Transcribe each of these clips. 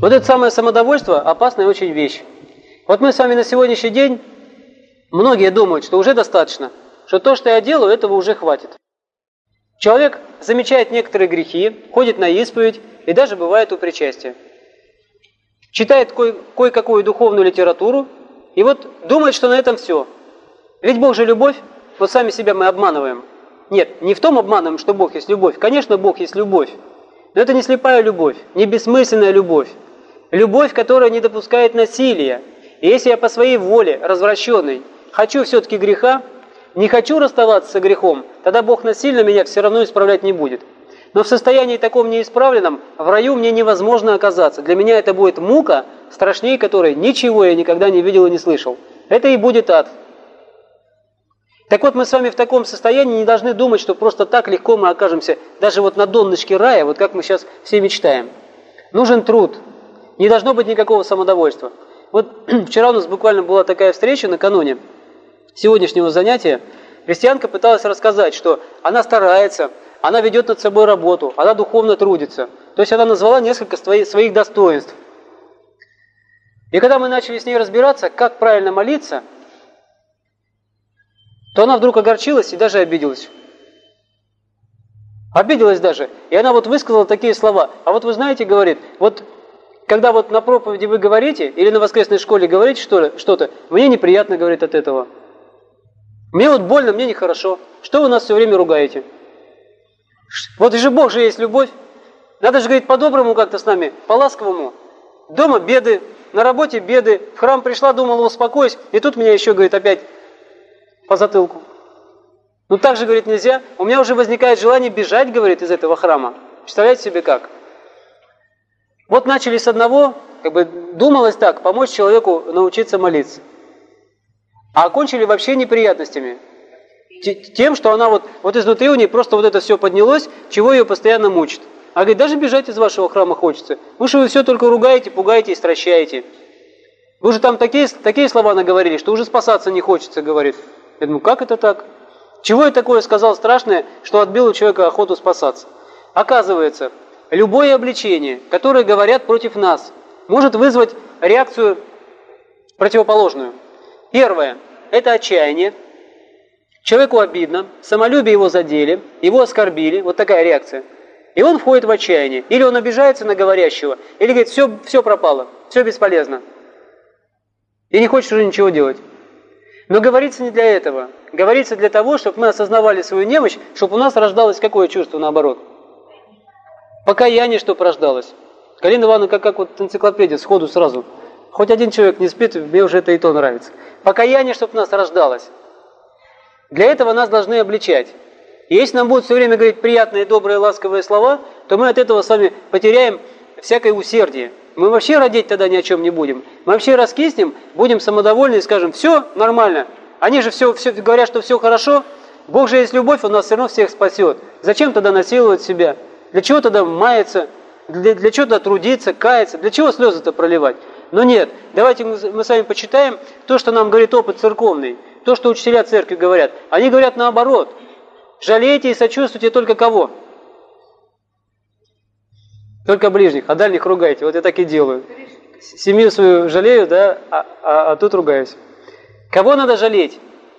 Вот это самое самодовольство – опасная очень вещь. Вот мы с вами на сегодняшний день, многие думают, что уже достаточно, что то, что я делаю, этого уже хватит. Человек замечает некоторые грехи, ходит на исповедь и даже бывает у причастия. Читает кое-какую духовную литературу и вот думает, что на этом все. Ведь Бог же любовь, вот сами себя мы обманываем. Нет, не в том обманываем, что Бог есть любовь. Конечно, Бог есть любовь. Но это не слепая любовь, не бессмысленная любовь. Любовь, которая не допускает насилия. И если я по своей воле, развращенной, хочу все-таки греха, не хочу расставаться с грехом, тогда Бог насильно меня все равно исправлять не будет. Но в состоянии таком неисправленном в раю мне невозможно оказаться. Для меня это будет мука, страшнее которой ничего я никогда не видел и не слышал. Это и будет ад. Так вот, мы с вами в таком состоянии не должны думать, что просто так легко мы окажемся даже вот на донышке рая, вот как мы сейчас все мечтаем. Нужен труд. Не должно быть никакого самодовольства. Вот вчера у нас буквально была такая встреча накануне сегодняшнего занятия. Христианка пыталась рассказать, что она старается, она ведет над собой работу, она духовно трудится. То есть она назвала несколько своих достоинств. И когда мы начали с ней разбираться, как правильно молиться, то она вдруг огорчилась и даже обиделась. Обиделась даже. И она вот высказала такие слова. А вот вы знаете, говорит, вот когда вот на проповеди вы говорите, или на воскресной школе говорите что-то, мне неприятно, говорит, от этого. Мне вот больно, мне нехорошо. Что вы нас все время ругаете? Вот же Бог же есть любовь. Надо же, говорит, по-доброму как-то с нами, по-ласковому. Дома беды, на работе беды, в храм пришла, думала, успокоюсь, и тут меня еще, говорит, опять по затылку. Ну так же, говорит, нельзя. У меня уже возникает желание бежать, говорит, из этого храма. Представляете себе как? Вот начали с одного, думалось так, помочь человеку научиться молиться. А окончили вообще неприятностями. Тем, что она вот изнутри у нее просто вот это все поднялось, чего ее постоянно мучит. А говорит, даже бежать из вашего храма хочется. Вы что, вы все только ругаете, пугаете и стращаете. Вы же там такие слова наговорили, что уже спасаться не хочется, говорит. Я думаю, как это так? Чего я такое сказал страшное, что отбил у человека охоту спасаться? Оказывается, любое обличение, которое говорят против нас, может вызвать реакцию противоположную. Первое – это отчаяние. Человеку обидно, самолюбие его задели, его оскорбили, вот такая реакция. И он входит в отчаяние. Или он обижается на говорящего, или говорит, все пропало, все бесполезно. И не хочет уже ничего делать. Но говорится не для этого. Говорится для того, чтобы мы осознавали свою немощь, чтобы у нас рождалось какое чувство наоборот? Покаяние, чтобы рождалось. Галина Ивановна, как вот энциклопедия, сходу сразу. Хоть один человек не спит, мне уже это и то нравится. Покаяние, чтобы у нас рождалось. Для этого нас должны обличать. И если нам будут все время говорить приятные, добрые, ласковые слова, то мы от этого с вами потеряем всякое усердие. Мы вообще родить тогда ни о чем не будем. Мы вообще раскиснем, будем самодовольны и скажем, все нормально. Они же все говорят, что все хорошо. Бог же есть любовь, Он нас все равно всех спасет. Зачем тогда насиловать себя? Для чего тогда маяться? Для чего тогда трудиться, каяться? Для чего слезы-то проливать? Но нет, давайте мы с вами почитаем то, что нам говорит опыт церковный, то, что учителя церкви говорят. Они говорят наоборот. Жалейте и сочувствуйте только кого? Только ближних, а дальних ругайте. Вот я так и делаю. Семью свою жалею, да, а тут ругаюсь. Кого надо жалеть?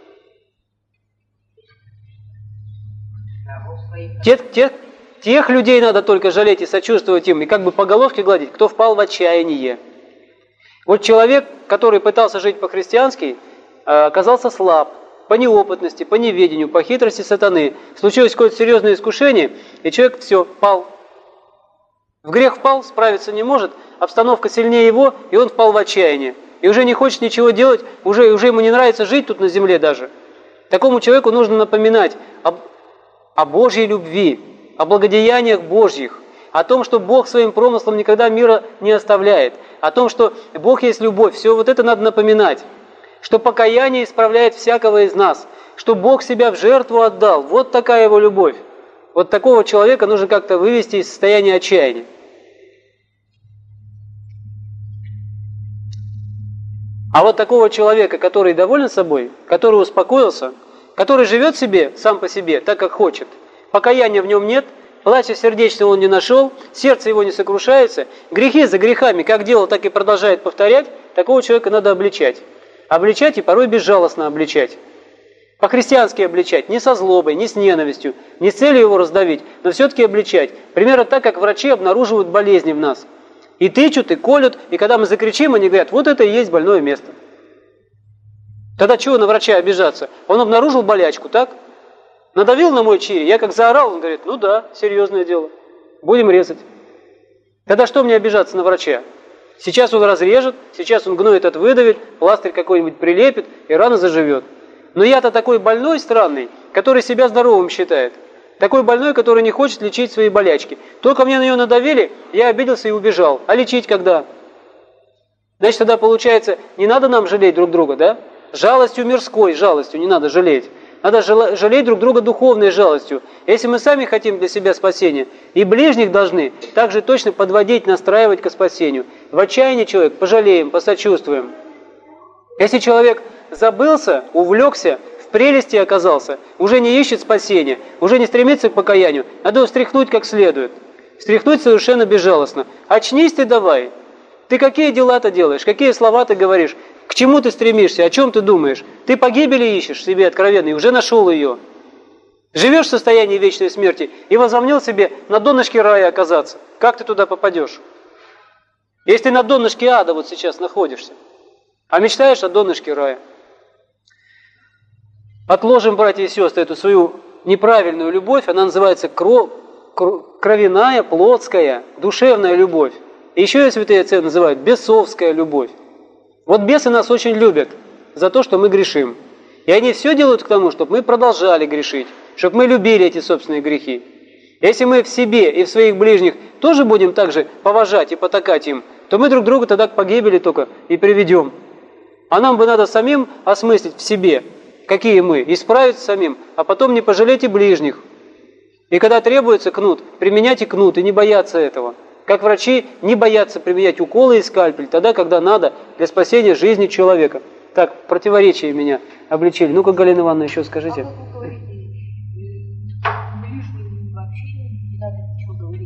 Тех людей надо только жалеть и сочувствовать им, и как бы по головке гладить, кто впал в отчаяние. Вот человек, который пытался жить по-христиански, оказался слаб по неопытности, по неведению, по хитрости сатаны. Случилось какое-то серьезное искушение, и человек все, пал. В грех впал, справиться не может, обстановка сильнее его, и он впал в отчаяние. И уже не хочет ничего делать, уже ему не нравится жить тут на земле даже. Такому человеку нужно напоминать о Божьей любви, о благодеяниях Божьих, о том, что Бог своим промыслом никогда мира не оставляет, о том, что Бог есть любовь. Все вот это надо напоминать, что покаяние исправляет всякого из нас, что Бог себя в жертву отдал. Вот такая его любовь. Вот такого человека нужно как-то вывести из состояния отчаяния. А вот такого человека, который доволен собой, который успокоился, который живет себе сам по себе, так как хочет, покаяния в нем нет, плача сердечного он не нашел, сердце его не сокрушается, грехи за грехами, как делал, так и продолжает повторять, такого человека надо обличать. Обличать и порой безжалостно обличать. По-христиански обличать, не со злобой, не с ненавистью, не с целью его раздавить, но все-таки обличать. Примерно так, как врачи обнаруживают болезни в нас. И тычут, и колют, и когда мы закричим, они говорят, вот это и есть больное место. Тогда чего на врача обижаться? Он обнаружил болячку, так? Надавил на мой чири, я как заорал, он говорит, ну да, серьезное дело, будем резать. Тогда что мне обижаться на врача? Сейчас он разрежет, сейчас он гной этот выдавит, пластырь какой-нибудь прилепит, и рана заживет. Но я-то такой больной странный, который себя здоровым считает. Такой больной, который не хочет лечить свои болячки. Только мне на нее надавили, я обиделся и убежал. А лечить когда? Значит, тогда получается, не надо нам жалеть друг друга, да? Жалостью мирской, жалостью не надо жалеть. Надо жалеть друг друга духовной жалостью. Если мы сами хотим для себя спасения, и ближних должны также точно подводить, настраивать к спасению. В отчаянии человек пожалеем, посочувствуем. Если человек забылся, увлекся, в прелести оказался, уже не ищет спасения, уже не стремится к покаянию, надо его встряхнуть как следует. Встряхнуть совершенно безжалостно. Очнись ты давай. Ты какие дела-то делаешь, какие слова ты говоришь, к чему ты стремишься, о чем ты думаешь? Ты погибели ищешь себе откровенной, уже нашел ее. Живешь в состоянии вечной смерти и возомнил себе на донышке рая оказаться. Как ты туда попадешь? Если ты на донышке ада вот сейчас находишься, а мечтаешь о донышке рая. Отложим, братья и сестры, эту свою неправильную любовь, она называется кровяная, плотская, душевная любовь. И еще ее святые отцы называют бесовская любовь. Вот бесы нас очень любят за то, что мы грешим. И они все делают к тому, чтобы мы продолжали грешить, чтобы мы любили эти собственные грехи. Если мы в себе и в своих ближних тоже будем так же поважать и потакать им, то мы друг друга тогда к погибели только и приведем. А нам бы надо самим осмыслить в себе, какие мы, исправить самим, а потом не пожалеть и ближних. И когда требуется кнут, применять и кнут, и не бояться этого. Как врачи не боятся применять уколы и скальпель, тогда, когда надо, для спасения жизни человека. Так, противоречия меня обличили. Ну-ка, Галина Ивановна, еще скажите. Ближним вообще не надо ничего говорить.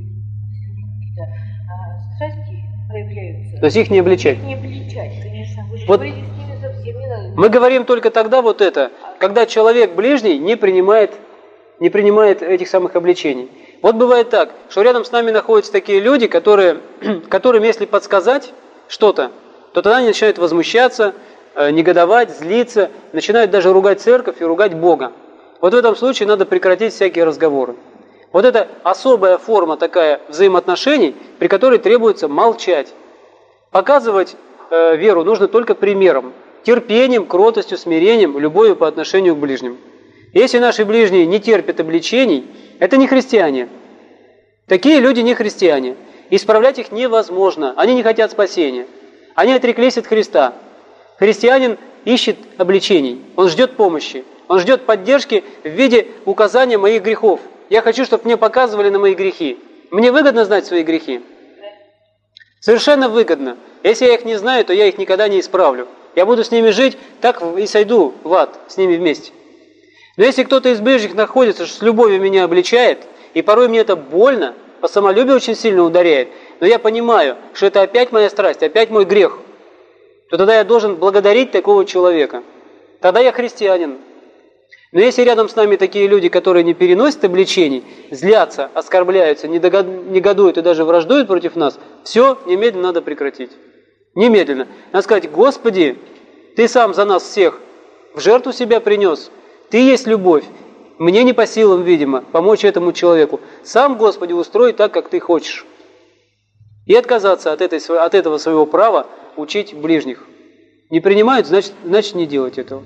Страсти проявляются. То есть их не обличать? Не обличать, конечно. Вы же вот говорите, с ними совсем не надо. Мы говорим только тогда вот это, когда человек ближний не принимает этих самых обличений. Вот бывает так, что рядом с нами находятся такие люди, которым, если подсказать что-то, то тогда они начинают возмущаться, негодовать, злиться, начинают даже ругать церковь и ругать Бога. Вот в этом случае надо прекратить всякие разговоры. Вот это особая форма такая взаимоотношений, при которой требуется молчать. Показывать веру нужно только примером, терпением, кротостью, смирением, любовью по отношению к ближним. Если наши ближние не терпят обличений, это не христиане. Такие люди не христиане. Исправлять их невозможно. Они не хотят спасения. Они отреклись от Христа. Христианин ищет обличений. Он ждет помощи. Он ждет поддержки в виде указания моих грехов. Я хочу, чтобы мне показывали на мои грехи. Мне выгодно знать свои грехи? Совершенно выгодно. Если я их не знаю, то я их никогда не исправлю. Я буду с ними жить, так и сойду в ад с ними вместе. Но если кто-то из ближних находится, что с любовью меня обличает, и порой мне это больно, по самолюбию очень сильно ударяет, но я понимаю, что это опять моя страсть, опять мой грех, то тогда я должен благодарить такого человека. Тогда я христианин. Но если рядом с нами такие люди, которые не переносят обличений, злятся, оскорбляются, негодуют и даже враждуют против нас, все немедленно надо прекратить. Немедленно. Надо сказать: Господи, Ты сам за нас всех в жертву себя принес. Ты есть любовь. Мне не по силам, видимо, помочь этому человеку. Сам, Господи, устрой так, как Ты хочешь. И отказаться от этого своего права учить ближних. Не принимают, значит не делать этого.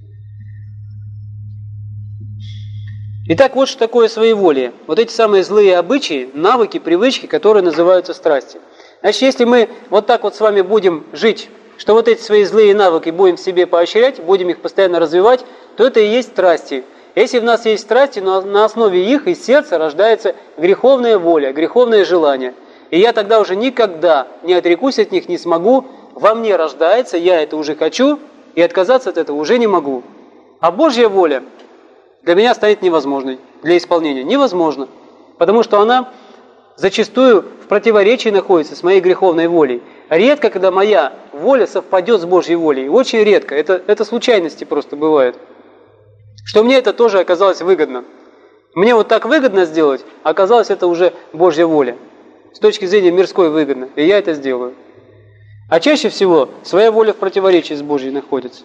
Итак, вот что такое своеволие. Вот эти самые злые обычаи, навыки, привычки, которые называются страсти. Значит, если мы вот так вот с вами будем жить, что вот эти свои злые навыки будем в себе поощрять, будем их постоянно развивать, то это и есть страсти. Если в нас есть страсти, но на основе их из сердца рождается греховная воля, греховное желание. И я тогда уже никогда не отрекусь от них, не смогу. Во мне рождается, я это уже хочу, и отказаться от этого уже не могу. А Божья воля для меня станет невозможной для исполнения. Невозможно. потому что она зачастую в противоречии находится с моей греховной волей. Редко, когда моя воля совпадет с Божьей волей. Очень редко. Это случайности просто бывают. Что мне это тоже оказалось выгодно. Мне вот так выгодно сделать, а оказалось это уже Божья воля. С точки зрения мирской выгодно. И я это сделаю. А чаще всего своя воля в противоречии с Божьей находится.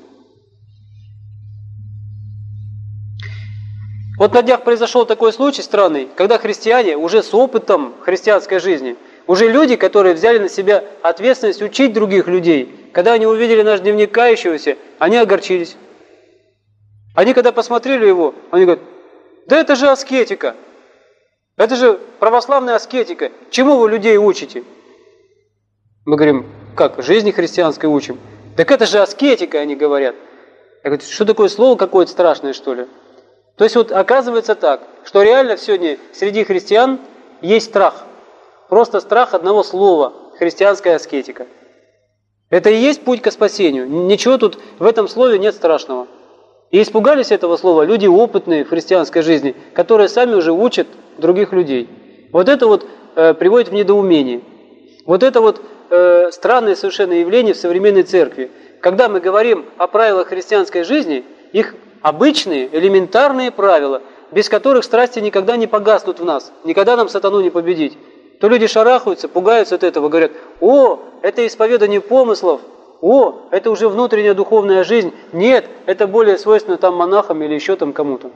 Вот на днях произошел такой случай странный, когда христиане уже с опытом христианской жизни, уже люди, которые взяли на себя ответственность учить других людей, когда они увидели наш дневник кающегося, они огорчились. Они когда посмотрели его, они говорят: да это же аскетика, это же православная аскетика, чему вы людей учите? Мы говорим: как, жизни христианской учим? Так это же аскетика, они говорят. Я говорю: что такое слово какое-то страшное, что ли? То есть вот оказывается так, что реально сегодня среди христиан есть страх. Просто страх одного слова – христианская аскетика. Это и есть путь к спасению. Ничего тут в этом слове нет страшного. И испугались этого слова люди опытные в христианской жизни, которые сами уже учат других людей. Вот это вот приводит в недоумение. Вот это вот странное совершенно явление в современной церкви. Когда мы говорим о правилах христианской жизни, их обычные, элементарные правила, без которых страсти никогда не погаснут в нас, никогда нам сатану не победить, то люди шарахаются, пугаются от этого, говорят: о, это исповедание помыслов, о, это уже внутренняя духовная жизнь, нет, это более свойственно там монахам или еще там кому-то.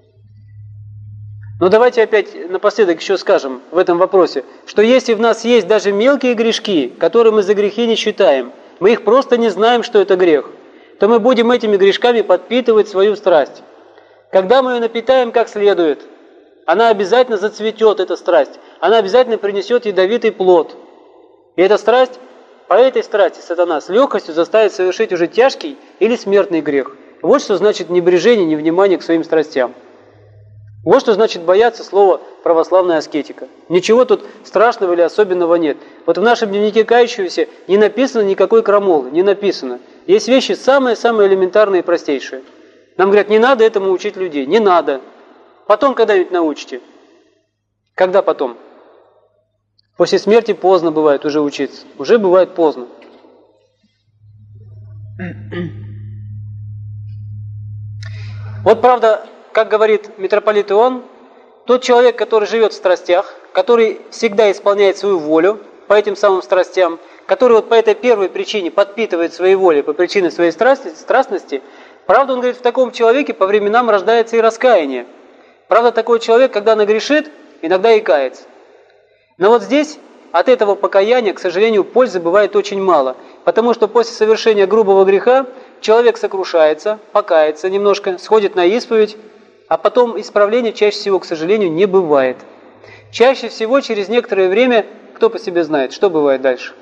Но давайте опять напоследок еще скажем в этом вопросе, что если в нас есть даже мелкие грешки, которые мы за грехи не считаем, мы их просто не знаем, что это грех, то мы будем этими грешками подпитывать свою страсть. Когда мы ее напитаем как следует, она обязательно зацветет, эта страсть. Она обязательно принесет ядовитый плод. И эта страсть, по этой страсти сатана с легкостью заставит совершить уже тяжкий или смертный грех. Вот что значит небрежение, невнимание к своим страстям. Вот что значит бояться слова православная аскетика. Ничего тут страшного или особенного нет. Вот в нашем дневнике кающегося не написано никакой крамолы, не написано. Есть вещи самые-самые элементарные и простейшие. Нам говорят: не надо этому учить людей. Не надо. Потом когда-нибудь научите. Когда потом? После смерти поздно бывает уже учиться. Уже бывает поздно. Вот правда, как говорит митрополит Иоанн, тот человек, который живет в страстях, который всегда исполняет свою волю по этим самым страстям, который вот по этой первой причине подпитывает своей волей, по причине своей страстности, правда, он говорит, в таком человеке по временам рождается и раскаяние. Правда, такой человек, когда нагрешит, иногда и кается. Но вот здесь от этого покаяния, к сожалению, пользы бывает очень мало, потому что после совершения грубого греха человек сокрушается, покается немножко, сходит на исповедь, а потом исправления чаще всего, к сожалению, не бывает. Чаще всего через некоторое время, кто по себе знает, что бывает дальше?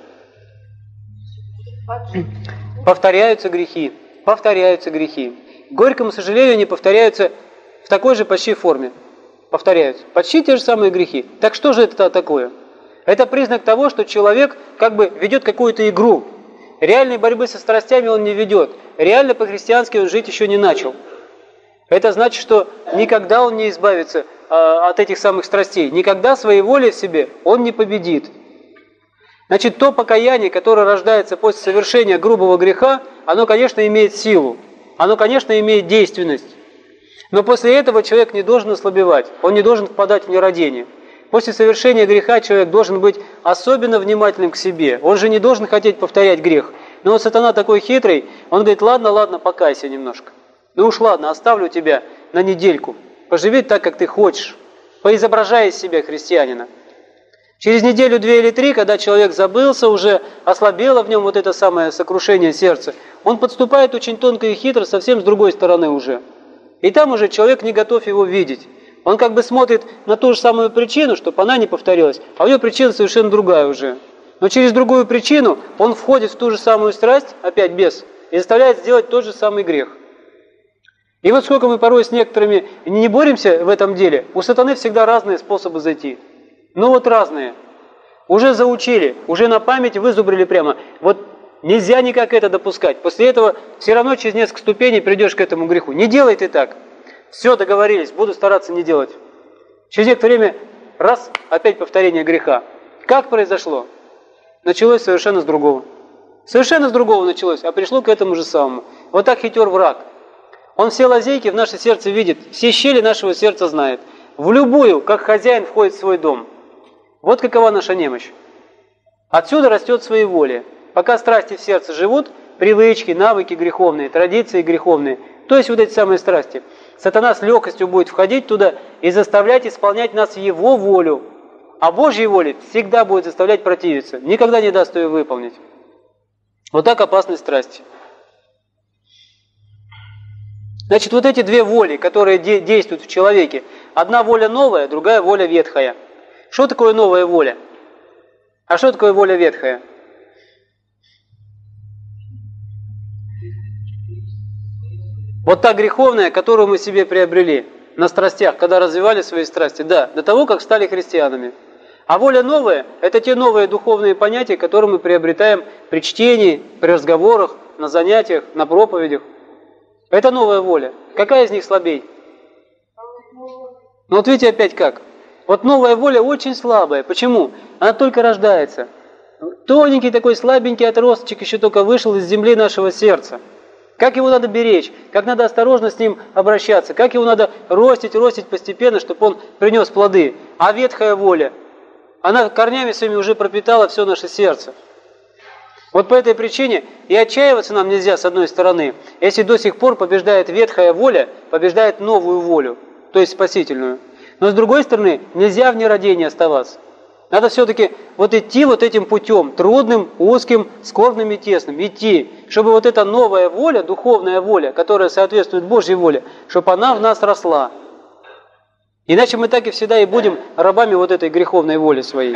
Повторяются грехи. К горькому сожалению, они повторяются в такой же почти форме. Повторяются. Почти те же самые грехи. Так что же это такое? Это признак того, что человек как бы ведет какую-то игру. Реальной борьбы со страстями он не ведет. Реально по-христиански он жить еще не начал. Это значит, что никогда он не избавится от этих самых страстей. Никогда своей волей в себе он не победит. Значит, то покаяние, которое рождается после совершения грубого греха, оно, конечно, имеет силу. Оно, конечно, имеет действенность. Но после этого человек не должен ослабевать. Он не должен впадать в нерадение. После совершения греха человек должен быть особенно внимательным к себе. Он же не должен хотеть повторять грех. Но вот сатана такой хитрый, он говорит: ладно, покайся немножко. Ну уж ладно, оставлю тебя на недельку. Поживи так, как ты хочешь. Поизображай из себя христианина. Через неделю, 2 или 3, когда человек забылся, уже ослабело в нем вот это самое сокрушение сердца, он подступает очень тонко и хитро совсем с другой стороны уже. И там уже человек не готов его видеть. Он как бы смотрит на ту же самую причину, чтобы она не повторилась, а у нее причина совершенно другая уже. Но через другую причину он входит в ту же самую страсть, опять бес, и заставляет сделать тот же самый грех. И вот сколько мы порой с некоторыми не боремся в этом деле, у сатаны всегда разные способы зайти. Ну вот разные. Уже заучили, уже на память вызубрили прямо. Вот нельзя никак это допускать. После этого все равно через несколько ступеней придешь к этому греху. Не делай ты так. Все, договорились, буду стараться не делать. Через некоторое время раз, опять повторение греха. Как произошло? Началось совершенно с другого. Совершенно с другого началось, а пришло к этому же самому. Вот так хитер враг. Он все лазейки в наше сердце видит, все щели нашего сердца знает. В любую, как хозяин, входит в свой дом. Вот какова наша немощь. Отсюда растет своеволие. Пока страсти в сердце живут, привычки, навыки греховные, традиции греховные, то есть вот эти самые страсти, сатана с легкостью будет входить туда и заставлять исполнять нас его волю. А Божьей воле всегда будет заставлять противиться, никогда не даст ее выполнить. Вот так опасны страсти. Значит, вот эти две воли, которые действуют в человеке, одна воля новая, другая воля ветхая. Что такое новая воля? А что такое воля ветхая? Вот та греховная, которую мы себе приобрели на страстях, когда развивали свои страсти, да, до того, как стали христианами. А воля новая – это те новые духовные понятия, которые мы приобретаем при чтении, при разговорах, на занятиях, на проповедях. Это новая воля. Какая из них слабей? Ну вот видите опять как. Вот новая воля очень слабая. Почему? Она только рождается. Тоненький такой слабенький отросточек еще только вышел из земли нашего сердца. Как его надо беречь, как надо осторожно с ним обращаться, как его надо ростить постепенно, чтобы он принес плоды. А ветхая воля, она корнями своими уже пропитала все наше сердце. Вот по этой причине и отчаиваться нам нельзя с одной стороны, если до сих пор побеждает ветхая воля, побеждает новую волю, то есть спасительную. Но с другой стороны, нельзя в нерадении оставаться. Надо все-таки вот идти вот этим путем, трудным, узким, скорбным и тесным, идти, чтобы вот эта новая воля, духовная воля, которая соответствует Божьей воле, чтобы она в нас росла. Иначе мы так и всегда и будем рабами вот этой греховной воли своей.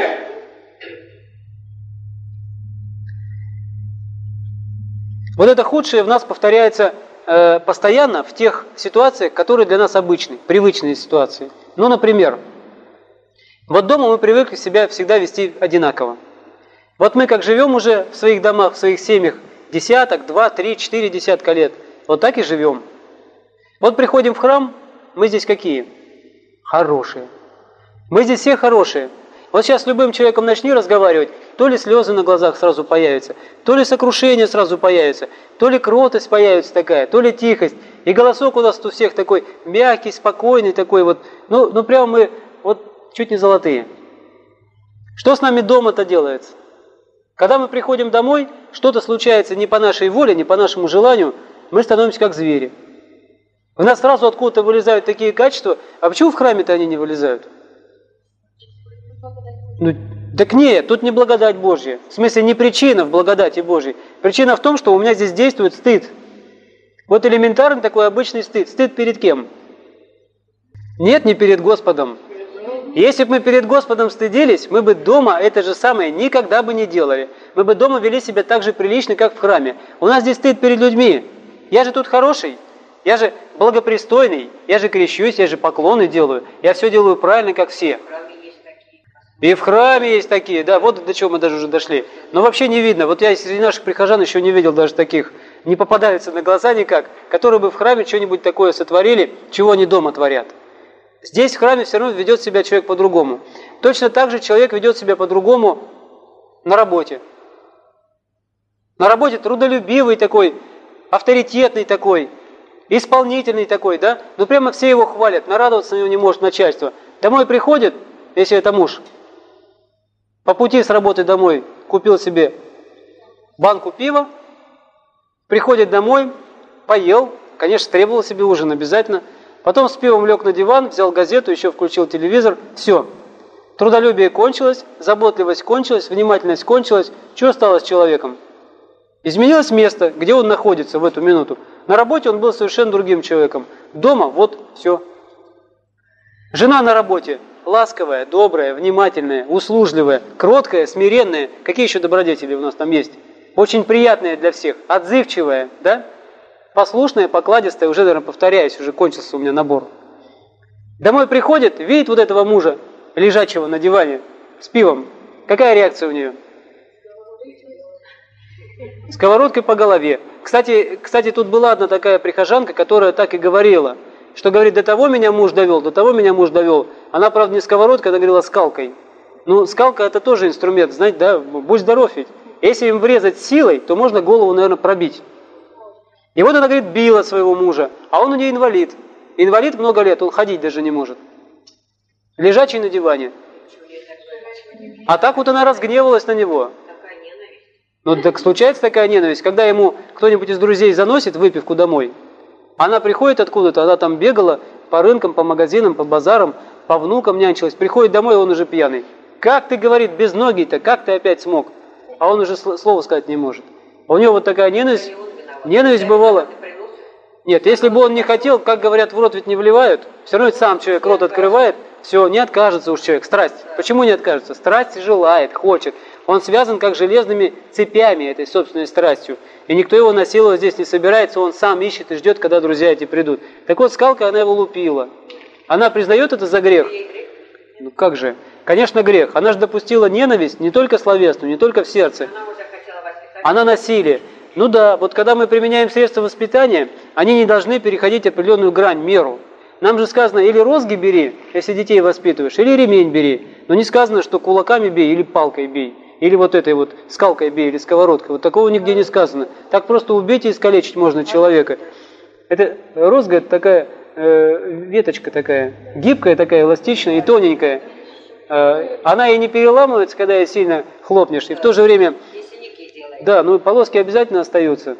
Вот это худшее в нас повторяется постоянно в тех ситуациях, которые для нас обычны, привычные ситуации. Ну, например, вот дома мы привыкли себя всегда вести одинаково. Вот мы как живем уже в своих домах, в своих семьях, десяток, 2, 3, 4 десятка лет, вот так и живем. Вот приходим в храм, мы здесь какие? Хорошие. Мы здесь все хорошие. Вот сейчас с любым человеком начни разговаривать, то ли слезы на глазах сразу появятся, то ли сокрушение сразу появится, то ли кротость появится такая, то ли тихость. И голосок у нас у всех такой мягкий, спокойный такой вот. Ну прямо мы вот чуть не золотые. Что с нами дома-то делается? Когда мы приходим домой, что-то случается не по нашей воле, не по нашему желанию, мы становимся как звери. У нас сразу откуда-то вылезают такие качества, а почему в храме-то они не вылезают? Ну, так нет, тут не благодать Божья. В смысле, не причина в благодати Божьей. Причина в том, что у меня здесь действует стыд. Вот элементарный такой обычный стыд. Стыд перед кем? Нет, не перед Господом. Если бы мы перед Господом стыдились, мы бы дома это же самое никогда бы не делали. Мы бы дома вели себя так же прилично, как в храме. У нас здесь стыд перед людьми. Я же тут хороший, я же благопристойный, я же крещусь, я же поклоны делаю. Я все делаю правильно, как все. И в храме есть такие, да, вот до чего мы даже уже дошли. Но вообще не видно, вот я среди наших прихожан еще не видел даже таких, не попадаются на глаза никак, которые бы в храме что-нибудь такое сотворили, чего они дома творят. Здесь в храме все равно ведет себя человек по-другому. Точно так же человек ведет себя по-другому на работе. На работе трудолюбивый такой, авторитетный такой, исполнительный такой, да? Ну прямо все его хвалят, нарадоваться на него не может начальство. Домой приходит, если это муж, по пути с работы домой купил себе банку пива, приходит домой, поел, конечно, требовал себе ужин обязательно, потом с пивом лег на диван, взял газету, еще включил телевизор, все. Трудолюбие кончилось, заботливость кончилась, внимательность кончилась. Что осталось с человеком? Изменилось место, где он находится в эту минуту. На работе он был совершенно другим человеком. Дома вот все. Жена на работе ласковая, добрая, внимательная, услужливая, кроткая, смиренная. Какие еще добродетели у нас там есть? Очень приятная для всех, отзывчивая, да? Послушная, покладистая, уже, наверное, повторяюсь, уже кончился у меня набор. Домой приходит, видит вот этого мужа, лежачего на диване, с пивом. Какая реакция у нее? Сковородкой по голове. Кстати, тут была одна такая прихожанка, которая так и говорила, что говорит, до того меня муж довел, Она, правда, не сковородкой, она говорила скалкой. Ну, скалка это тоже инструмент, знаете, да, будь здоров ведь. Если им врезать силой, то можно голову, наверное, пробить. И вот она, говорит, била своего мужа, а он у нее инвалид. Инвалид много лет, он ходить даже не может. Лежачий на диване. А так вот она разгневалась на него. Ну, так случается такая ненависть, когда ему кто-нибудь из друзей заносит выпивку домой, она приходит откуда-то, она там бегала по рынкам, по магазинам, по базарам, по внукам нянчилась, приходит домой, он уже пьяный. Как ты, говорит, без ноги-то, как ты опять смог? А он уже слова сказать не может. У него вот такая ненависть бывала. Нет, если бы он не хотел, как говорят, в рот ведь не вливают, все равно сам человек рот открывает, все, не откажется уж человек, страсть. Почему не откажется? Страсть желает, хочет. Он связан как железными цепями этой собственной страстью. И никто его насиловать здесь не собирается, он сам ищет и ждет, когда друзья эти придут. Так вот, скалкой она его лупила. Она признает это за грех? Ну как же? Конечно, грех. Она же допустила ненависть не только словесную, не только в сердце. Она насилие. Ну да, вот когда мы применяем средства воспитания, они не должны переходить определенную грань, меру. Нам же сказано, или розги бери, если детей воспитываешь, или ремень бери. Но не сказано, что кулаками бей или палкой бей. Или вот этой вот скалкой бей, или сковородкой. Вот такого нигде не сказано. Так просто убить и искалечить можно человека. Это розга, это такая веточка такая, гибкая такая, эластичная и тоненькая. Она и не переламывается, когда ее сильно хлопнешь. И в то же время... Да, ну полоски обязательно остаются.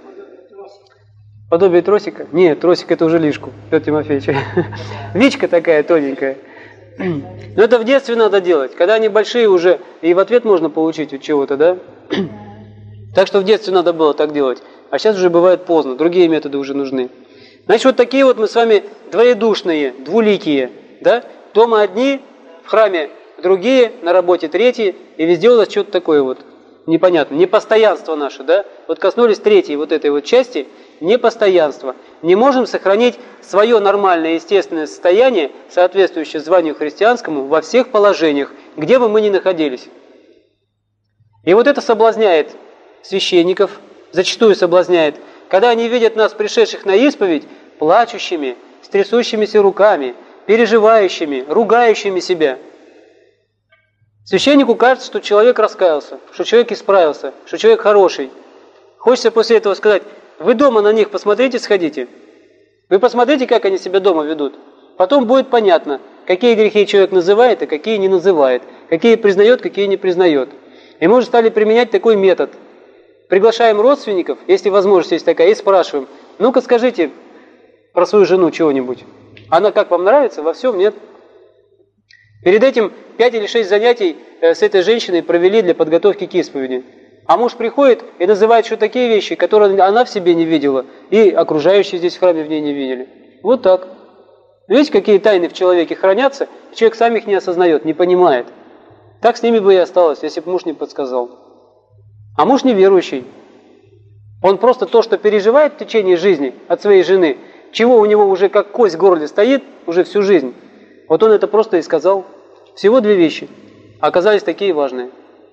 Подобие тросика? Нет, тросик это уже лишку, Петр Тимофеевич. Вичка такая тоненькая. Но это в детстве надо делать. Когда они большие уже, и в ответ можно получить от чего-то, да? Так что в детстве надо было так делать. А сейчас уже бывает поздно, другие методы уже нужны. Значит, вот такие вот мы с вами двоедушные, двуликие, да? Дома одни, в храме другие, на работе третьи, и везде у нас что-то такое вот непонятно. Непостоянство наше, да? Вот коснулись третьей вот этой вот части, непостоянство. Не можем сохранить свое нормальное, естественное состояние, соответствующее званию христианскому, во всех положениях, где бы мы ни находились. И вот это соблазняет священников, зачастую соблазняет, когда они видят нас, пришедших на исповедь, плачущими, с трясущимися руками, переживающими, ругающими себя. Священнику кажется, что человек раскаялся, что человек исправился, что человек хороший. Хочется после этого сказать, вы дома на них посмотрите, сходите. Вы посмотрите, как они себя дома ведут. Потом будет понятно, какие грехи человек называет, а какие не называет, какие признает, какие не признает. И мы уже стали применять такой метод. Приглашаем родственников, если возможность есть такая, и спрашиваем, ну-ка скажите про свою жену чего-нибудь. Она как вам нравится? Во всем нет. Перед этим 5 или 6 занятий с этой женщиной провели для подготовки к исповеди. А муж приходит и называет еще такие вещи, которые она в себе не видела, и окружающие здесь в храме в ней не видели. Вот так. Видите, какие тайны в человеке хранятся, человек сам их не осознает, не понимает. Так с ними бы и осталось, если бы муж не подсказал. А муж неверующий. Он просто то, что переживает в течение жизни от своей жены, чего у него уже как кость в горле стоит уже всю жизнь, вот он это просто и сказал. Всего 2 вещи, а оказались такие важные.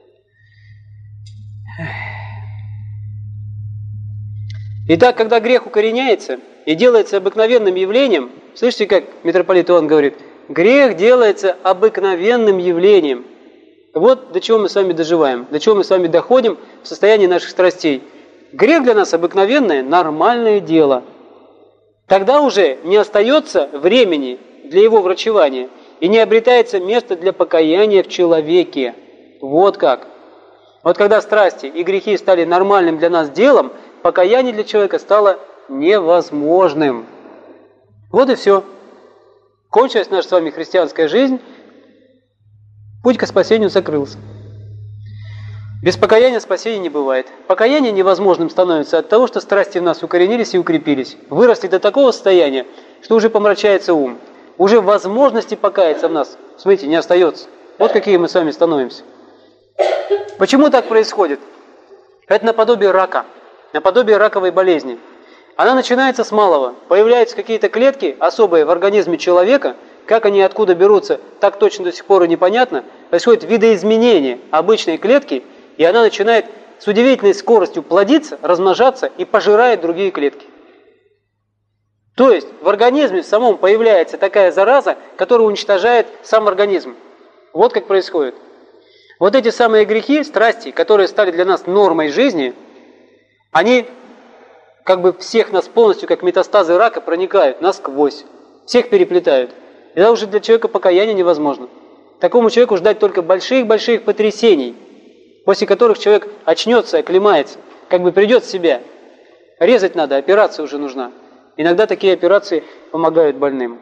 Итак, когда грех укореняется и делается обыкновенным явлением, слышите, как митрополит Иоанн говорит, грех делается обыкновенным явлением. Вот до чего мы с вами доживаем, до чего мы с вами доходим в состоянии наших страстей. Грех для нас обыкновенное, нормальное дело. Тогда уже не остается времени для его врачевания и не обретается место для покаяния в человеке. Вот как. Вот когда страсти и грехи стали нормальным для нас делом, покаяние для человека стало невозможным. Вот и все. Кончилась наша с вами христианская жизнь, путь к спасению закрылся. Без покаяния спасения не бывает. Покаяние невозможным становится от того, что страсти в нас укоренились и укрепились. Выросли до такого состояния, что уже помрачается ум. Уже возможности покаяться в нас, смотрите, не остается. Вот какие мы с вами становимся. Почему так происходит? Это наподобие рака, наподобие раковой болезни. Она начинается с малого. Появляются какие-то клетки особые в организме человека, как они откуда берутся, так точно до сих пор и непонятно. Происходит видоизменение обычной клетки, и она начинает с удивительной скоростью плодиться, размножаться и пожирает другие клетки. То есть в организме самом появляется такая зараза, которая уничтожает сам организм. Вот как происходит. Вот эти самые грехи, страсти, которые стали для нас нормой жизни, они как бы всех нас полностью, как метастазы рака, проникают насквозь. Всех переплетают. И тогда уже для человека покаяние невозможно. Такому человеку ждать только больших-больших потрясений, после которых человек очнется, оклемается, как бы придет в себя. Резать надо, операция уже нужна. Иногда такие операции помогают больным.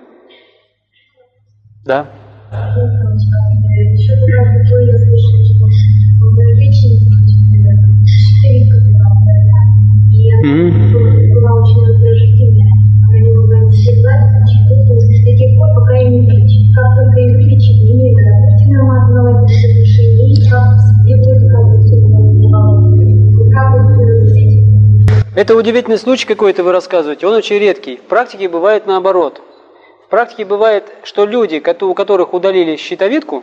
Да? Еще раз я слышала, что женщина щитовидка была очень раздражительная, она не могла все гладить, то есть до тех пор, пока ее не вылечили. Как только ее вылечили, у нее работе нормально наладились отношения, и как себе будет Это удивительный случай какой-то вы рассказываете, он очень редкий. В практике бывает наоборот. В практике бывает, что люди, у которых удалили щитовидку,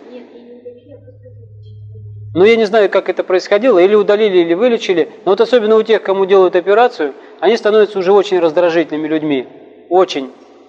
я не знаю, как это происходило, или удалили, или вылечили, но вот особенно у тех, кому делают операцию, они становятся уже очень раздражительными людьми. Очень.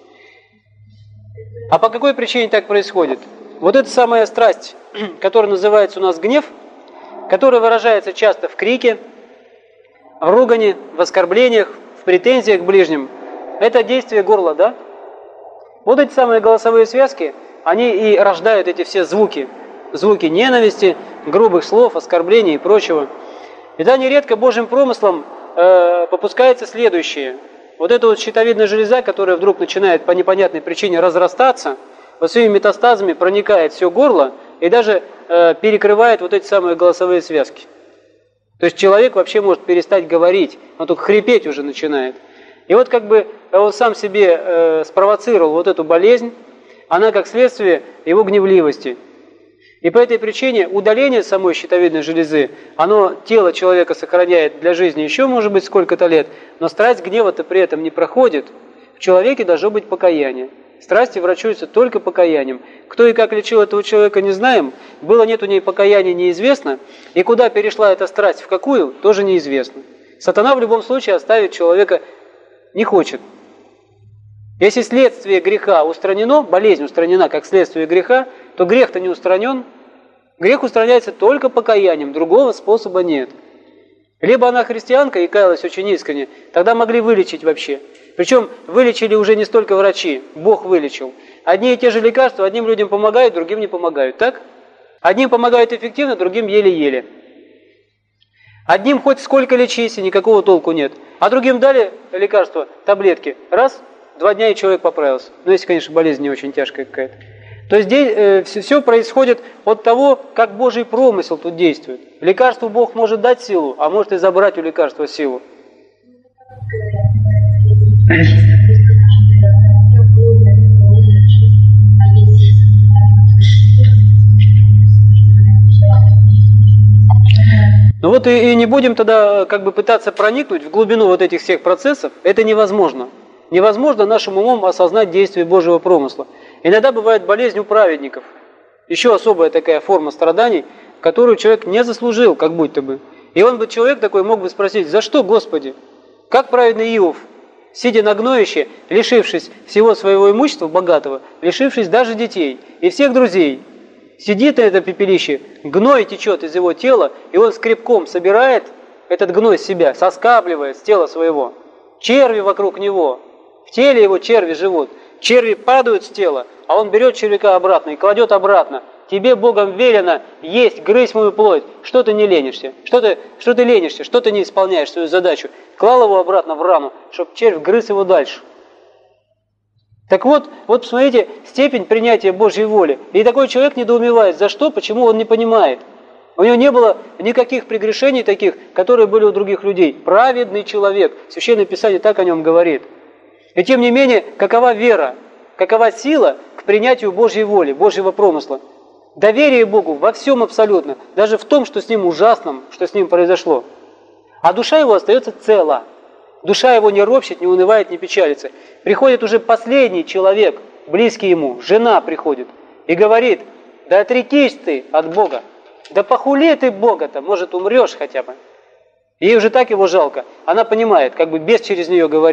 А по какой причине так происходит? Вот эта самая страсть, которая называется у нас гнев, которая выражается часто в крике, в ругани, в оскорблениях, в претензиях к ближним, это действие горла, да? Вот эти самые голосовые связки, они и рождают эти все звуки. Звуки ненависти, грубых слов, оскорблений и прочего. И да, нередко Божьим промыслом попускается следующее. Вот эта вот щитовидная железа, которая вдруг начинает по непонятной причине разрастаться, вот своими метастазами проникает все горло и даже перекрывает вот эти самые голосовые связки. То есть человек вообще может перестать говорить, он только хрипеть уже начинает. И вот как бы он сам себе спровоцировал вот эту болезнь, она как следствие его гневливости. И по этой причине удаление самой щитовидной железы, оно тело человека сохраняет для жизни еще, может быть, сколько-то лет, но страсть гнева-то при этом не проходит. В человеке должно быть покаяние. Страсти врачуются только покаянием. Кто и как лечил этого человека, не знаем. Было нет у ней покаяния, неизвестно. И куда перешла эта страсть, в какую, тоже неизвестно. Сатана в любом случае оставить человека не хочет. Если следствие греха устранено, болезнь устранена как следствие греха, то грех-то не устранен. Грех устраняется только покаянием, другого способа нет. Либо она христианка и каялась очень искренне, тогда могли вылечить вообще. Причем вылечили уже не столько врачи, Бог вылечил. Одни и те же лекарства одним людям помогают, другим не помогают, так? Одним помогают эффективно, другим еле-еле. Одним хоть сколько лечись, и никакого толку нет. А другим дали лекарства, таблетки, раз, 2 дня и человек поправился. Ну, если, конечно, болезнь не очень тяжкая какая-то. То есть здесь все происходит от того, как Божий промысел тут действует. Лекарству Бог может дать силу, а может и забрать у лекарства силу. Ну вот и не будем тогда как бы пытаться проникнуть в глубину вот этих всех процессов. Это невозможно. Невозможно нашим умом осознать действие Божьего промысла. Иногда бывает болезнь у праведников. Еще особая такая форма страданий, которую человек не заслужил, как будто бы. И он бы, человек такой, мог бы спросить: за что, Господи? Как праведный Иов, сидя на гноище, лишившись всего своего имущества богатого, лишившись даже детей и всех друзей, сидит на этом пепелище, гной течет из его тела, и он скребком собирает этот гной с себя, соскабливает с тела своего. Черви вокруг него, в теле его черви живут. Черви падают с тела, а он берет червяка обратно и кладет обратно. Тебе Богом велено есть, грызть мою плоть. Что ты не ленишься? Что ты ленишься? Что ты не исполняешь свою задачу? Клал его обратно в рану, чтобы червь грыз его дальше. Так вот посмотрите, степень принятия Божьей воли. И такой человек недоумевает, за что, почему он не понимает. У него не было никаких прегрешений таких, которые были у других людей. Праведный человек. Священное Писание так о нем говорит. И тем не менее, какова вера, какова сила к принятию Божьей воли, Божьего промысла? Доверие Богу во всем абсолютно, даже в том, что с ним ужасном, что с ним произошло. А душа его остается цела. Душа его не ропщет, не унывает, не печалится. Приходит уже последний человек, близкий ему, жена приходит и говорит: да отрекись ты от Бога, да похули ты Бога-то, может умрешь хотя бы. Ей уже так его жалко. Она понимает, как бы бес через нее говорит.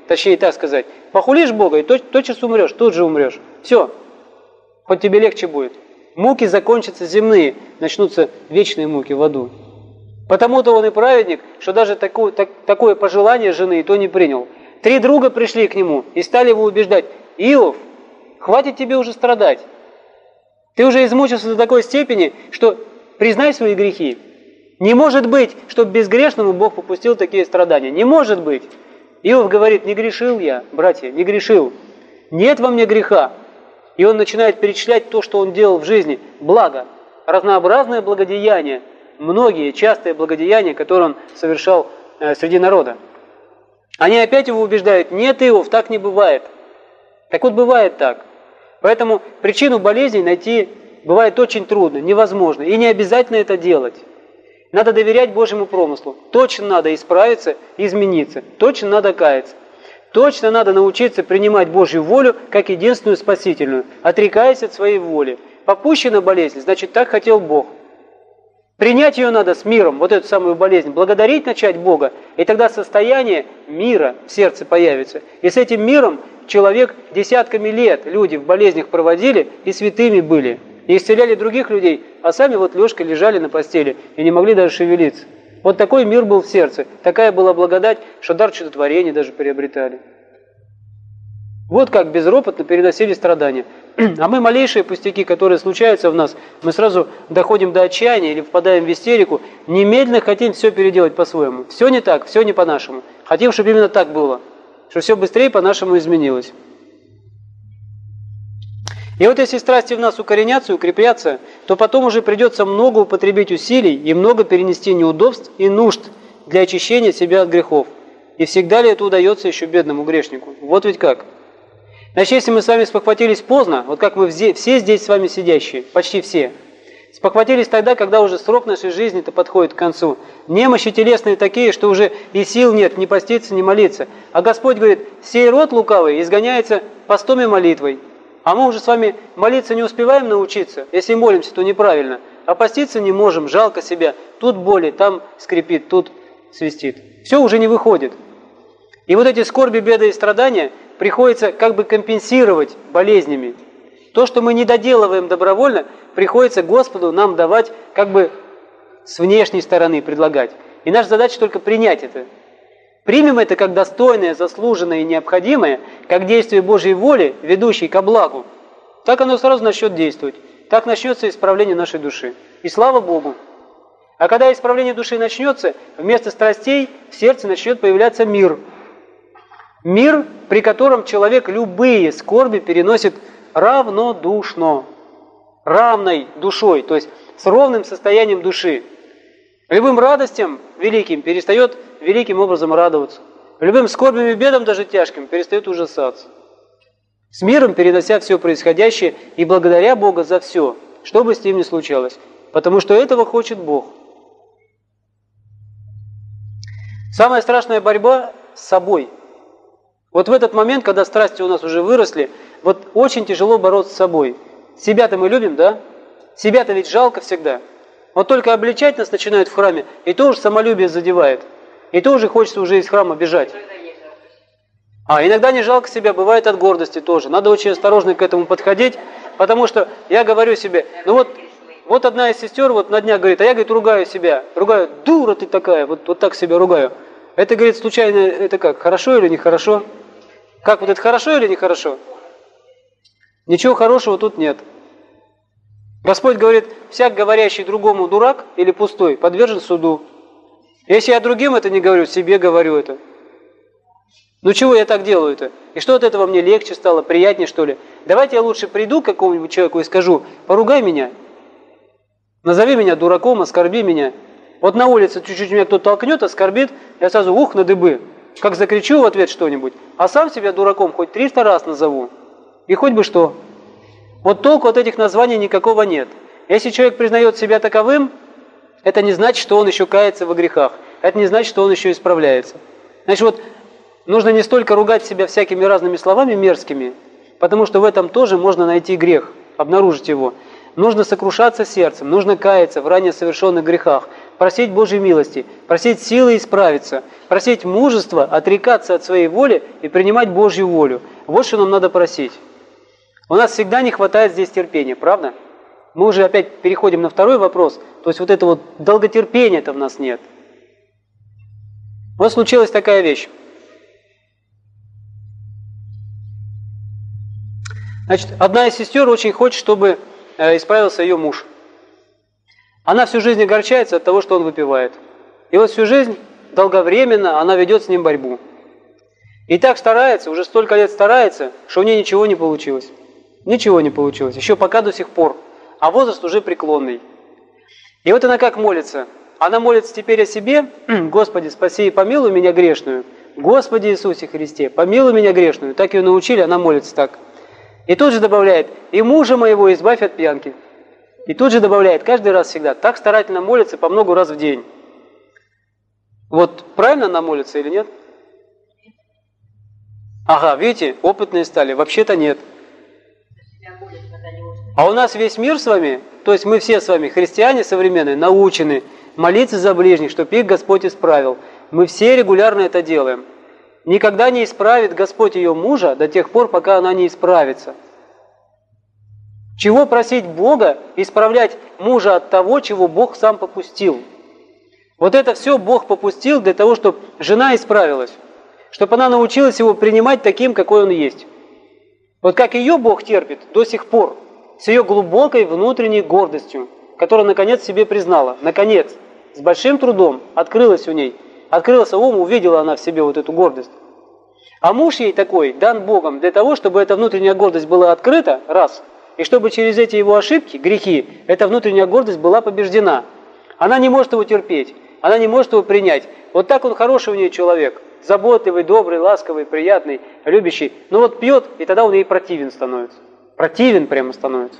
точнее так сказать, похулишь Бога и тотчас умрешь, тут же умрешь. Все, хоть тебе легче будет. Муки закончатся земные, начнутся вечные муки в аду. Потому-то он и праведник, что даже такое пожелание жены и то не принял. 3 друга пришли к нему и стали его убеждать: Иов, хватит тебе уже страдать. Ты уже измучился до такой степени, что признай свои грехи. Не может быть, чтобы безгрешному Бог попустил такие страдания. Не может быть. Иов говорит: не грешил я, братья, не грешил. Нет во мне греха. И он начинает перечислять то, что он делал в жизни. Благо, разнообразное благодеяние, многие частые благодеяния, которые он совершал среди народа. Они опять его убеждают: нет, Иов, так не бывает. Так вот, бывает так. Поэтому причину болезней найти бывает очень трудно, невозможно. И не обязательно это делать. Надо доверять Божьему промыслу. Точно надо исправиться, измениться. Точно надо каяться. Точно надо научиться принимать Божью волю как единственную спасительную, отрекаясь от своей воли. Попущена болезнь, значит, так хотел Бог. Принять ее надо с миром, вот эту самую болезнь, благодарить начать Бога, и тогда состояние мира в сердце появится. И с этим миром человек десятками лет люди в болезнях проводили и святыми были, и исцеляли других людей, а сами вот лёжкой лежали на постели и не могли даже шевелиться. Вот такой мир был в сердце, такая была благодать, что дар чудотворения даже приобретали. Вот как безропотно переносили страдания. А мы малейшие пустяки, которые случаются в нас, мы сразу доходим до отчаяния или впадаем в истерику, немедленно хотим все переделать по-своему. Все не так, все не по-нашему. Хотим, чтобы именно так было, чтобы все быстрее по-нашему изменилось. И вот если страсти в нас укоренятся и укрепятся, то потом уже придется много употребить усилий и много перенести неудобств и нужд для очищения себя от грехов. И всегда ли это удается еще бедному грешнику? Вот ведь как. Значит, если мы с вами спохватились поздно, вот как мы все здесь с вами сидящие, почти все, спохватились тогда, когда уже срок нашей жизни-то подходит к концу. Немощи телесные такие, что уже и сил нет ни поститься, ни молиться. А Господь говорит: сей род лукавый изгоняется постом и молитвой. А мы уже с вами молиться не успеваем научиться, если молимся, то неправильно. А поститься не можем, жалко себя. Тут боли, там скрипит, тут свистит. Все уже не выходит. И вот эти скорби, беды и страдания приходится как бы компенсировать болезнями. То, что мы не доделываем добровольно, приходится Господу нам давать как бы с внешней стороны предлагать. И наша задача только принять это. Примем это как достойное, заслуженное и необходимое, как действие Божьей воли, ведущей ко благу. Так оно сразу начнет действовать. Так начнется исправление нашей души. И слава Богу! А когда исправление души начнется, вместо страстей в сердце начнет появляться мир. Мир, при котором человек любые скорби переносит равнодушно, равной душой, то есть с ровным состоянием души. Любым радостям великим перестает великим образом радоваться. Любым скорбям и бедам, даже тяжким, перестает ужасаться. С миром перенося все происходящее и благодаря Бога за все, что бы с ним ни случалось. Потому что этого хочет Бог. Самая страшная борьба с собой. Вот в этот момент, когда страсти у нас уже выросли, вот очень тяжело бороться с собой. Себя-то мы любим, да? Себя-то ведь жалко всегда. Вот только обличать нас начинают в храме, и то уже самолюбие задевает. И то уже хочется уже из храма бежать. А иногда не жалко себя, бывает от гордости тоже. Надо очень осторожно к этому подходить, потому что я говорю себе, ну вот одна из сестер вот на днях говорит, а я, говорит, ругаю себя. Ругаю: дура ты такая, вот так себя ругаю. Это, говорит, случайно, это как, хорошо или нехорошо? Как вот это, хорошо или нехорошо? Ничего хорошего тут нет. Господь говорит: всяк говорящий другому дурак или пустой подвержен суду. Если я другим это не говорю, себе говорю это. Ну чего я так делаю-то? И что от этого мне легче стало, приятнее что ли? Давайте я лучше приду к какому-нибудь человеку и скажу: поругай меня, назови меня дураком, оскорби меня. Вот на улице чуть-чуть меня кто-то толкнет, оскорбит, я сразу на дыбы. Как закричу в ответ что-нибудь, а сам себя дураком хоть 300 раз назову. И хоть бы что. Вот толку от этих названий никакого нет. Если человек признает себя таковым, это не значит, что он еще кается во грехах. Это не значит, что он еще исправляется. Значит, вот нужно не столько ругать себя всякими разными словами мерзкими, потому что в этом тоже можно найти грех, обнаружить его. Нужно сокрушаться сердцем, нужно каяться в ранее совершенных грехах. просить Божьей милости, просить силы исправиться, просить мужества, отрекаться от своей воли и принимать Божью волю. Вот что нам надо просить. У нас всегда не хватает здесь терпения, правда? Мы уже опять переходим на второй вопрос, то есть вот это вот долготерпения-то в нас нет. Вот случилась такая вещь. Значит, одна из сестер очень хочет, чтобы исправился ее муж. Она всю жизнь огорчается от того, что он выпивает. И вот всю жизнь, долговременно, она ведет с ним борьбу. И так старается, уже столько лет старается, что у нее ничего не получилось. Ничего не получилось, еще пока до сих пор. А возраст уже преклонный. И вот она как молится. Она молится теперь о себе: «Господи, спаси и помилуй меня грешную». «Господи Иисусе Христе, помилуй меня грешную». Так ее научили, она молится так. И тут же добавляет: «И мужа моего избавь от пьянки». И тут же добавляет, каждый раз всегда, так старательно молится по много раз в день. Вот правильно она молится или нет? Ага, видите, опытные стали, вообще-то нет. А у нас весь мир с вами, то есть мы все с вами, христиане современные, научены молиться за ближних, чтобы их Господь исправил. Мы все регулярно это делаем. Никогда не исправит Господь ее мужа до тех пор, пока она не исправится. Чего просить Бога исправлять мужа от того, чего Бог сам попустил? Вот это все Бог попустил для того, чтобы жена исправилась, чтобы она научилась его принимать таким, какой он есть. Вот как ее Бог терпит до сих пор, с ее глубокой внутренней гордостью, которую наконец себе признала. Наконец, с большим трудом открылась у ней, открылся ум, увидела она в себе вот эту гордость. А муж ей такой дан Богом для того, чтобы эта внутренняя гордость была открыта, раз, и чтобы через эти его ошибки, грехи, эта внутренняя гордость была побеждена. Она не может его терпеть, она не может его принять. Вот так он хороший у нее человек, заботливый, добрый, ласковый, приятный, любящий. Но вот пьет, и тогда он ей противен становится. Противен прямо становится.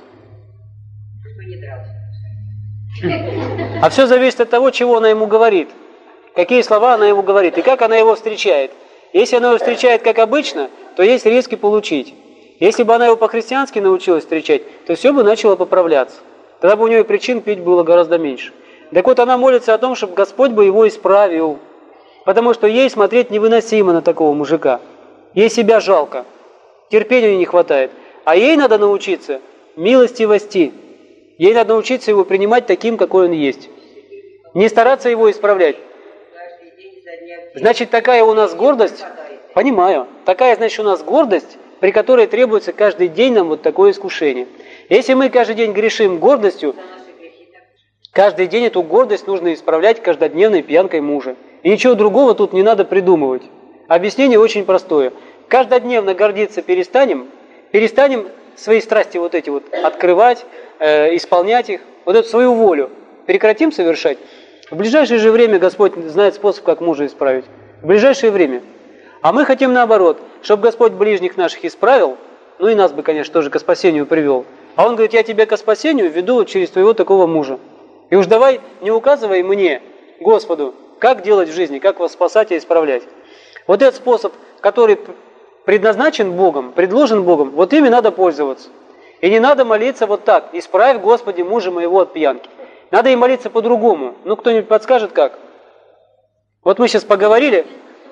А все зависит от того, чего она ему говорит, какие слова она ему говорит и как она его встречает. Если она его встречает как обычно, то есть риски получить. Если бы она его по-христиански научилась встречать, то все бы начало поправляться. Тогда бы у нее причин пить было гораздо меньше. Так вот, она молится о том, чтобы Господь бы его исправил. Потому что ей смотреть невыносимо на такого мужика. Ей себя жалко. Терпению не хватает. А ей надо научиться милостивости. Ей надо научиться его принимать таким, какой он есть. Не стараться его исправлять. Значит, такая у нас гордость, понимаю, такая, значит, у нас гордость, при которой требуется каждый день нам вот такое искушение. Если мы каждый день грешим гордостью, каждый день эту гордость нужно исправлять каждодневной пьянкой мужа. И ничего другого тут не надо придумывать. Объяснение очень простое. Каждодневно гордиться перестанем свои страсти вот эти вот открывать, исполнять их, вот эту свою волю прекратим совершать. В ближайшее же время Господь знает способ, как мужа исправить. В ближайшее время. А мы хотим наоборот, чтобы Господь ближних наших исправил, ну и нас бы, конечно, тоже ко спасению привел. А Он говорит: я тебя ко спасению веду через твоего такого мужа. И уж давай не указывай мне, Господу, как делать в жизни, как вас спасать и исправлять. Вот этот способ, который предназначен Богом, предложен Богом, вот ими надо пользоваться. И не надо молиться вот так: исправь, Господи, мужа моего от пьянки. Надо и молиться по-другому. Ну, кто-нибудь подскажет, как? Вот мы сейчас поговорили.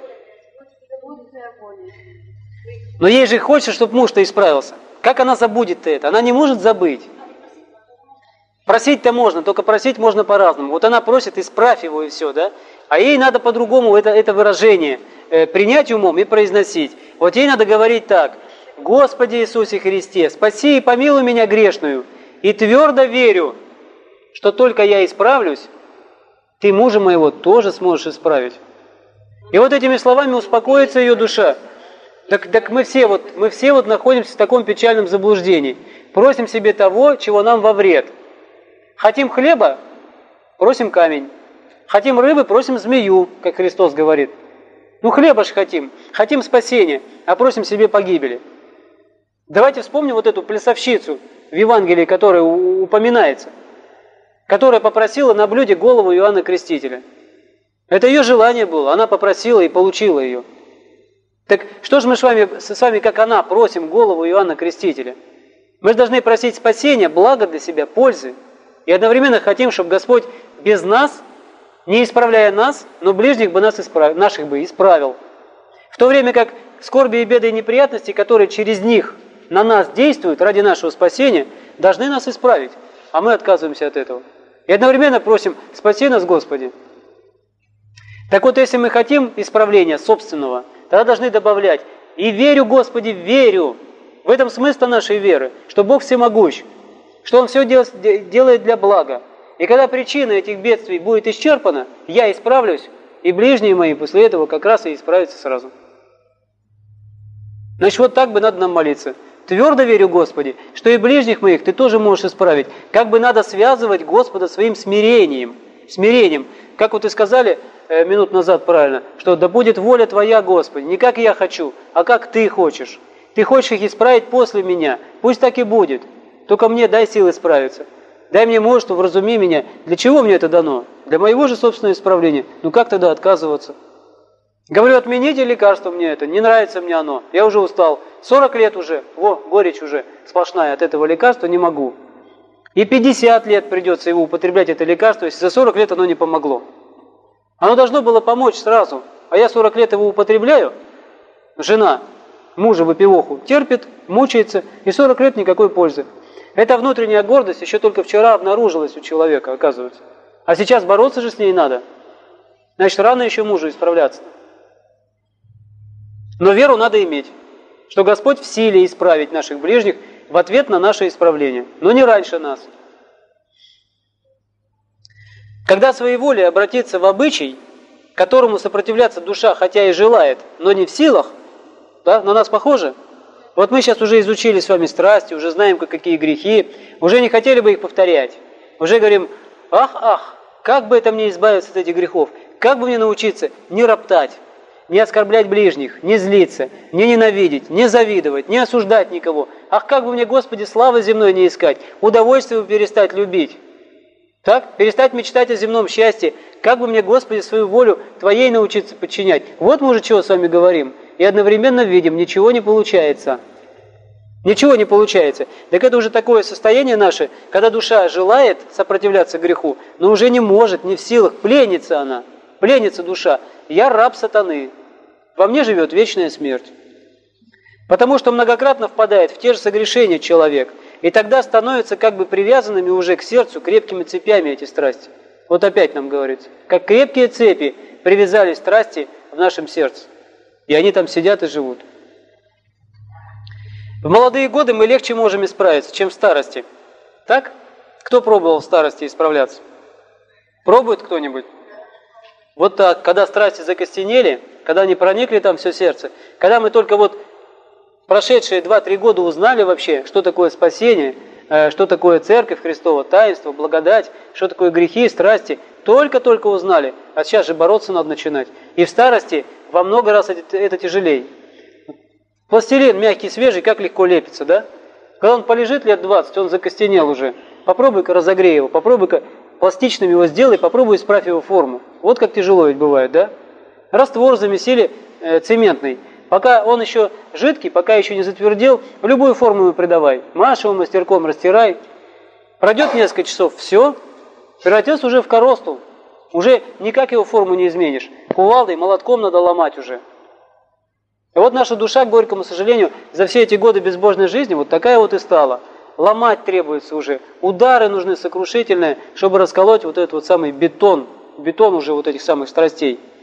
Но ей же хочется, чтобы муж-то исправился. Как она забудет-то это? Она не может забыть. Просить-то можно, только просить можно по-разному. Вот она просит: исправь его, и все, да? А ей надо по-другому это выражение принять умом и произносить. Вот ей надо говорить так: «Господи Иисусе Христе, спаси и помилуй меня грешную, и твердо верю, что только я исправлюсь, ты мужа моего тоже сможешь исправить». И вот этими словами успокоится ее душа. Так мы все вот находимся в таком печальном заблуждении. Просим себе того, чего нам во вред. Хотим хлеба, просим камень. Хотим рыбы, просим змею, как Христос говорит. Ну хлеба ж хотим спасения, а просим себе погибели. Давайте вспомним вот эту плясовщицу в Евангелии, которая упоминается, которая попросила на блюде голову Иоанна Крестителя. Это ее желание было, она попросила и получила ее. Так что же мы с вами, как она, просим голову Иоанна Крестителя? Мы же должны просить спасения, блага для себя, пользы. И одновременно хотим, чтобы Господь без нас не исправляя нас, но ближних бы наших бы исправил. В то время как скорби и беды и неприятности, которые через них на нас действуют ради нашего спасения, должны нас исправить, а мы отказываемся от этого. И одновременно просим: спаси нас, Господи. Так вот, если мы хотим исправления собственного, тогда должны добавлять: и верю, Господи, верю. В этом смысл нашей веры, что Бог всемогущ, что Он все делает для блага. И когда причина этих бедствий будет исчерпана, я исправлюсь, и ближние мои после этого как раз и исправятся сразу. Значит, вот так бы надо нам молиться. Твердо верю, Господи, что и ближних моих Ты тоже можешь исправить. Как бы надо связывать Господа своим смирением. Смирением. Как вот и сказали минут назад правильно, что да будет воля Твоя, Господи, не как я хочу, а как Ты хочешь. Ты хочешь их исправить после меня, пусть так и будет. Только мне дай силы справиться. Дай мне мужество, вразуми меня. Для чего мне это дано? Для моего же собственного исправления. Ну как тогда отказываться? Говорю, отмените лекарство мне это, не нравится мне оно. Я уже устал. 40 лет уже, горечь уже сплошная от этого лекарства, не могу. И 50 лет придется его употреблять, это лекарство, если за 40 лет оно не помогло. Оно должно было помочь сразу. А я 40 лет его употребляю, жена мужа выпивоху терпит, мучается, и 40 лет никакой пользы. Эта внутренняя гордость еще только вчера обнаружилась у человека, оказывается. А сейчас бороться же с ней надо. Значит, рано еще мужу исправляться. Но веру надо иметь, что Господь в силе исправить наших ближних в ответ на наше исправление, но не раньше нас. Когда своеволие обратится в обычай, которому сопротивляться душа хотя и желает, но не в силах, да, на нас похоже? Вот мы сейчас уже изучили с вами страсти, уже знаем, какие грехи, уже не хотели бы их повторять. Уже говорим: ах, как бы это мне избавиться от этих грехов, как бы мне научиться не роптать, не оскорблять ближних, не злиться, не ненавидеть, не завидовать, не осуждать никого. Ах, как бы мне, Господи, славы земной не искать, удовольствие перестать любить. Так? Перестать мечтать о земном счастье. Как бы мне, Господи, свою волю Твоей научиться подчинять. Вот мы уже чего с вами говорим. И одновременно видим, ничего не получается. Ничего не получается. Так это уже такое состояние наше, когда душа желает сопротивляться греху, но уже не может, не в силах. Пленится она. Пленится душа. Я раб сатаны. Во мне живет вечная смерть. Потому что многократно впадает в те же согрешения человек. И тогда становятся как бы привязанными уже к сердцу крепкими цепями эти страсти. Вот опять нам говорится. Как крепкие цепи привязались страсти в нашем сердце. И они там сидят и живут. В молодые годы мы легче можем исправиться, чем в старости. Так? Кто пробовал в старости исправляться? Пробует кто-нибудь? Вот так, когда страсти закостенели, когда они проникли там все сердце, когда мы только вот прошедшие 2-3 года узнали вообще, что такое спасение, что такое Церковь Христова, таинство, благодать, что такое грехи, страсти, только-только узнали, а сейчас же бороться надо начинать. И в старости во много раз это тяжелее. Пластилин мягкий, свежий, как легко лепится, да? Когда он полежит лет 20, он закостенел уже. Попробуй-ка разогрей его, попробуй-ка пластичным его сделай, попробуй исправь его форму. Вот как тяжело ведь бывает, да? Раствор замесили цементный. Пока он еще жидкий, пока еще не затвердел, в любую форму ему придавай. Машь его мастерком, растирай. Пройдет несколько часов, все, превратился уже в коросту. Уже никак его форму не изменишь. Кувалдой, молотком надо ломать уже. И вот наша душа, к горькому сожалению, за все эти годы безбожной жизни вот такая вот и стала. Ломать требуется уже. Удары нужны сокрушительные, чтобы расколоть вот этот вот самый бетон уже вот этих самых страстей.